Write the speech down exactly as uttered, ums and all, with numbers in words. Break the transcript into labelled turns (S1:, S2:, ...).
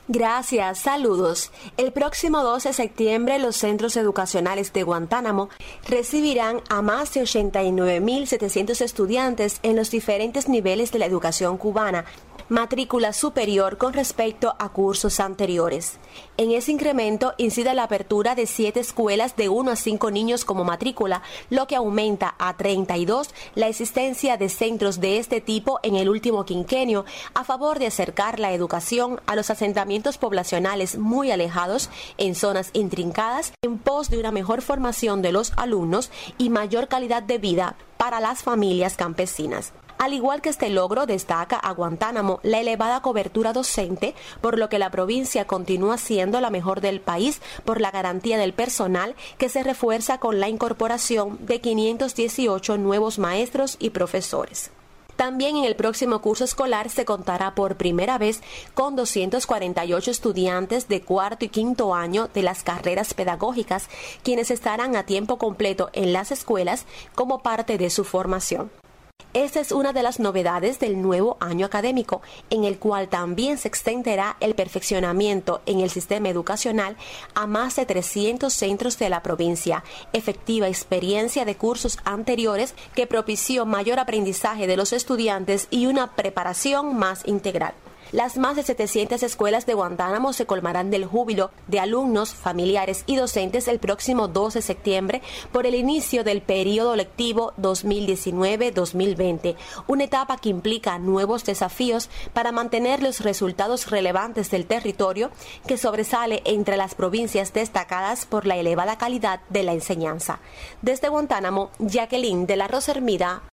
S1: Gracias, saludos. El próximo doce de septiembre los centros educacionales de Guantánamo recibirán a más de ochenta y nueve mil setecientos estudiantes en los diferentes niveles de la educación cubana, matrícula superior con respecto a cursos anteriores. En ese incremento incide la apertura de siete escuelas de uno a cinco niños como matrícula, lo que aumenta a treinta y dos la existencia de centros de este tipo en el último quinquenio, a favor de acercar la educación a los asentamientos poblacionales muy alejados en zonas intrincadas, en pos de una mejor formación de los alumnos y mayor calidad de vida para las familias campesinas. Al igual que este logro, destaca a Guantánamo la elevada cobertura docente, por lo que la provincia continúa siendo la mejor del país por la garantía del personal, que se refuerza con la incorporación de quinientos dieciocho nuevos maestros y profesores. También en el próximo curso escolar se contará por primera vez con doscientos cuarenta y ocho estudiantes de cuarto y quinto año de las carreras pedagógicas, quienes estarán a tiempo completo en las escuelas como parte de su formación. Esta es una de las novedades del nuevo año académico, en el cual también se extenderá el perfeccionamiento en el sistema educacional a más de trescientos centros de la provincia, efectiva experiencia de cursos anteriores que propició mayor aprendizaje de los estudiantes y una preparación más integral. Las más de setecientas escuelas de Guantánamo se colmarán del júbilo de alumnos, familiares y docentes el próximo doce de septiembre por el inicio del período lectivo dos mil diecinueve dos mil veinte, una etapa que implica nuevos desafíos para mantener los resultados relevantes del territorio, que sobresale entre las provincias destacadas por la elevada calidad de la enseñanza. Desde Guantánamo, Jacqueline de la Rosa Hermida,